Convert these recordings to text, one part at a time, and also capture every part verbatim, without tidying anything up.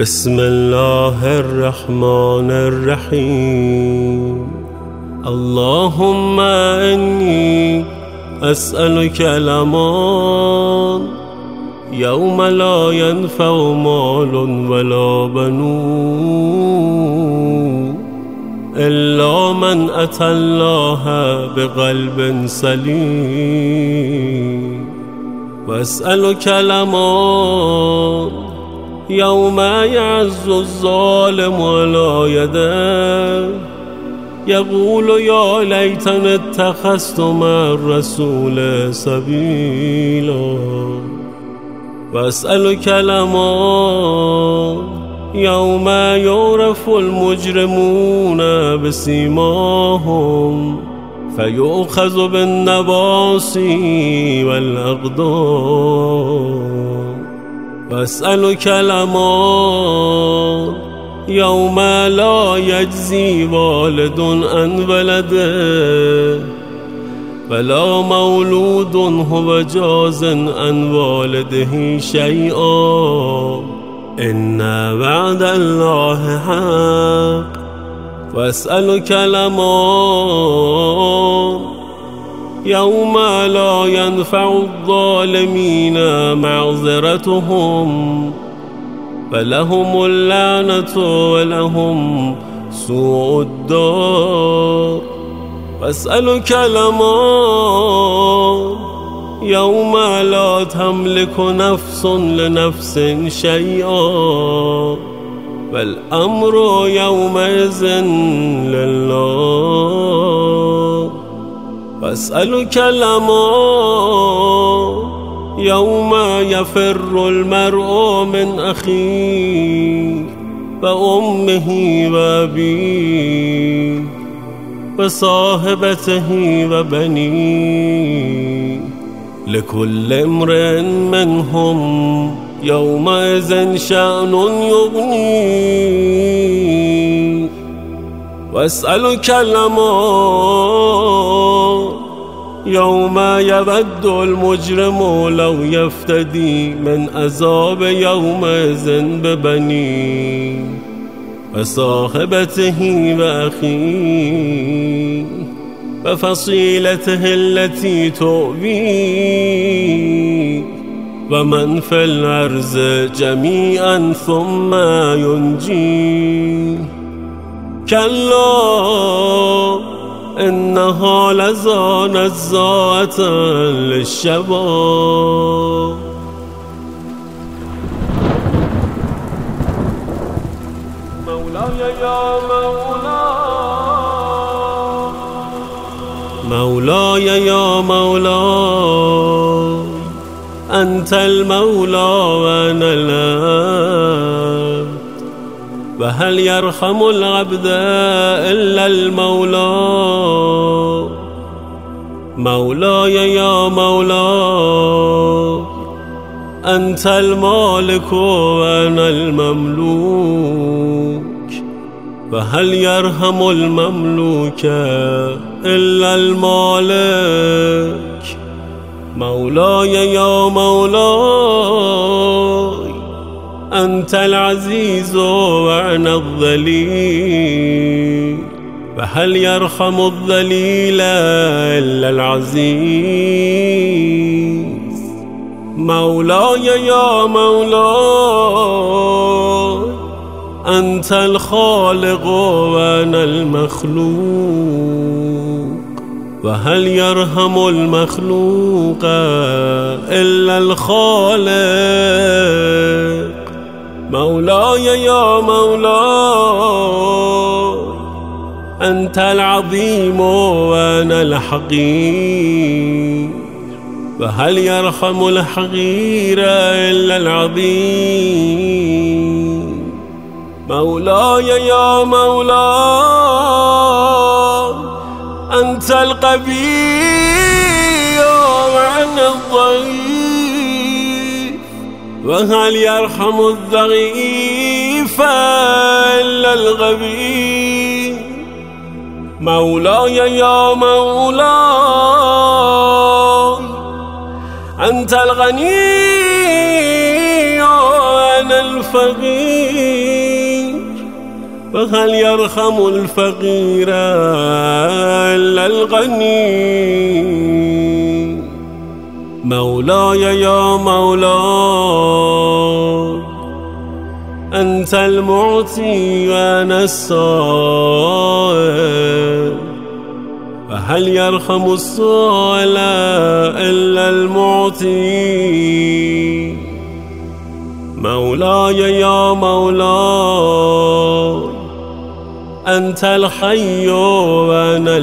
بسم الله الرحمن الرحيم. اللهم إني أسألك الأمان يوم لا ينفع مال ولا بنون إلا من أتى الله بقلب سليم. وأسألك الأمان يوم يعز الظالم على يديه يقول يا ليتني اتخذت مع الرسول سبيلا. وأسألك الأمان يوم يعرف المجرمون بسيماهم فيؤخذ بالنواصي والأقدام. وأسألك الأمان يوم لا يجزي والد عن ولده ولا مولود هو جاز عن والده شيئا إن وعد الله حق. وأسألك الأمان يوم لا ينفع الظالمين معذرتهم فلهم اللعنة ولهم سوء الدار. وأسألك الأمان يوم لا تملك نفس لنفس شيئا والأمر يومئذ لله. وأسألك الأمان يوم يفر المرء من أخيه وأمه وأبيه وصاحبته وبنيه لكل امرئ منهم يومئذ شأن يغنيه. وأسألك الأمان يوم يود المجرم لو يفتدي من عذاب يومئذ ببنيه وصاحبته وأخيه وفصيلته التي تؤويه ومن في الأرض جميعا ثم ينجيه. كلا إنها لظى نزاعة للشباب. مولاي يا مولاي مولاي يا مولاي أنت المولى وأنا العبد وهل يرحم العبد إلا المولى. مولاي يا مولاي أنت المالك وأنا المملوك وهل يرحم المملوك إلا المالك. مولاي يا مولاي أنت العزيز وأنا الذليل وهل يرحم الذليل إلا العزيز. مولاي يا مولاي أنت الخالق وأنا المخلوق وهل يرحم المخلوق إلا الخالق. مولاي يا مولاي أنت العظيم وأنا الحقير وهل يرحم الحقير إلا العظيم. مولاي يا مولاي أنت القوي وأنا الضعيف وهل يرحم الضعيف إلا الغبي. مولاي يا مولاي أنت الغني وأنا الفقير وهل يرحم الفقير إلا الغني مولاي يا مولاي أنت المعطي وأنا السائل وهل يرحم السائل إلا المعطي مولاي يا مولاي أنت الحي وأنا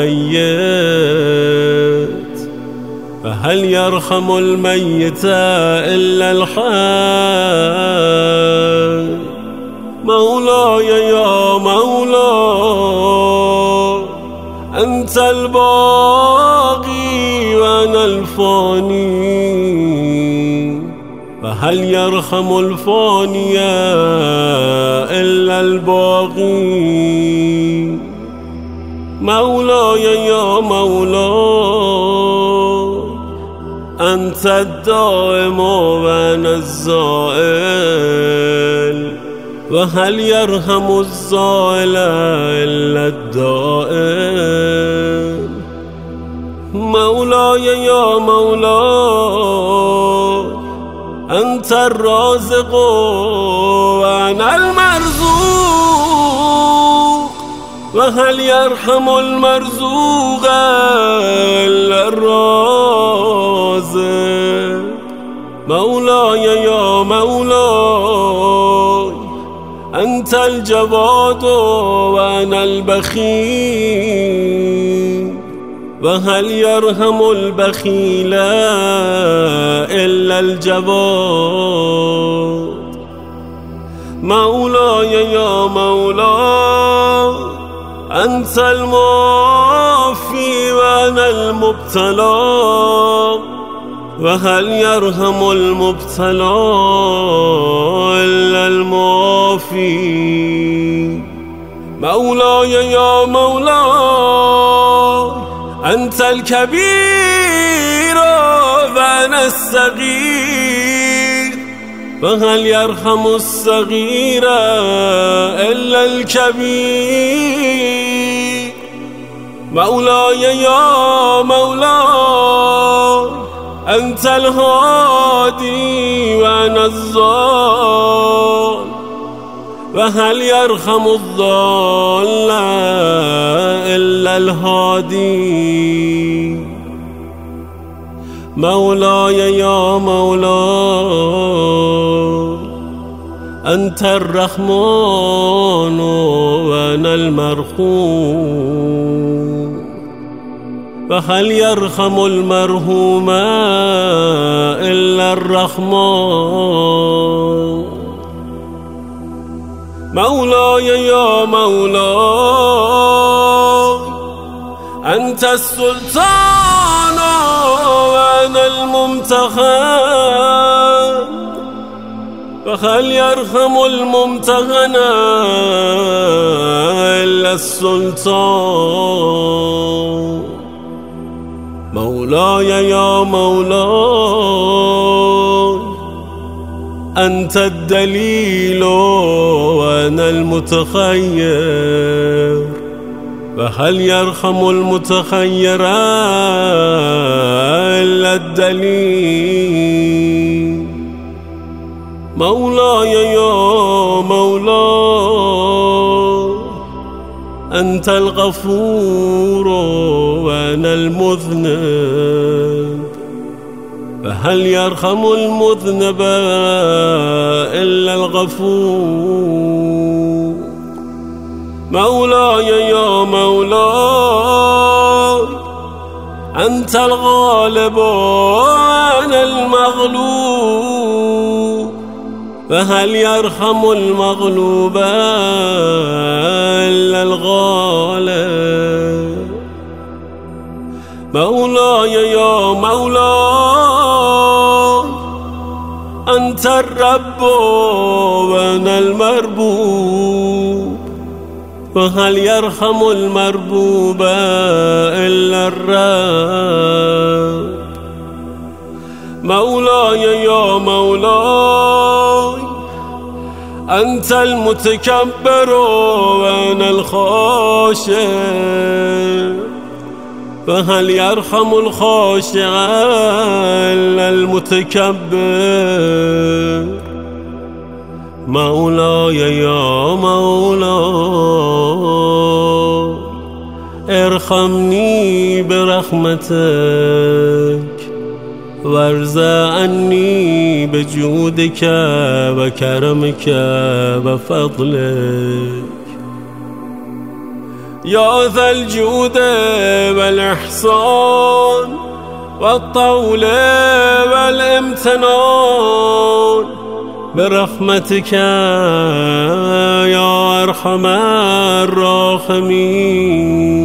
الميت فهل يرحم الميت إلا الحي مولاي يا مولاي أنت الباقي وأنا الفاني فهل يرحم الفاني إلا الباقي مولاي يا مولاي أنت الدائم وأنا الزائل وهل يرحم الزائل إلا الدائم مولاي يا مولاي أنت الرازق وأنا المرزوق وهل يرحم المرزوق إلا الرازق مولاي يا مولاي أنت الجواد وأنا البخيل وهل يرحم البخيل إلا الجواد مولاي يا مولاي أنت المعافي وأنا المبتلى وهل يرحم المبتلى إلا المعافي مولاي يا مولاي أنت الكبير وأنا الصغير وهل يرحم الصغير إلا الكبير مولاي يا مولاي أنت الهادي وأنا الضال وهل يرحم الضال إلا الهادي مولاي يا مولاي أنت الرحمن وأنا المرحوم فهل يرحم المرحوم إلا الرحمن مولاي يا مولاي أنت السلطان وأنا الممتحن فهل يرحم الممتحن إلا السلطان مولاي يا مولاي أنت الدليل وأنا المتخير فهل يرحم المتخير إلا الدليل مولاي يا مولاي أنت الغفور وأنا المذنب فهل يرحم المذنب إلا الغفور مولاي يا مولاي أنت الغالب وأنا المغلوب فهل يرحم المغلوب إلا الغالب مولاي يا مولاي أنت الرب وأنا المربوب فهل يرحم المربوب إلا الرب مولاي يا مولاي أنت المتكبر وأنا الخاشع، فهل يرحم الخاشع إلا المتكبر؟ مولاي يا مولاي ارحمني برحمتك وارض عني بجودك وكرمك وفضلك يا ذا الجود والإحسان والطول والامتنان، برحمتك يا أرحم الراحمين.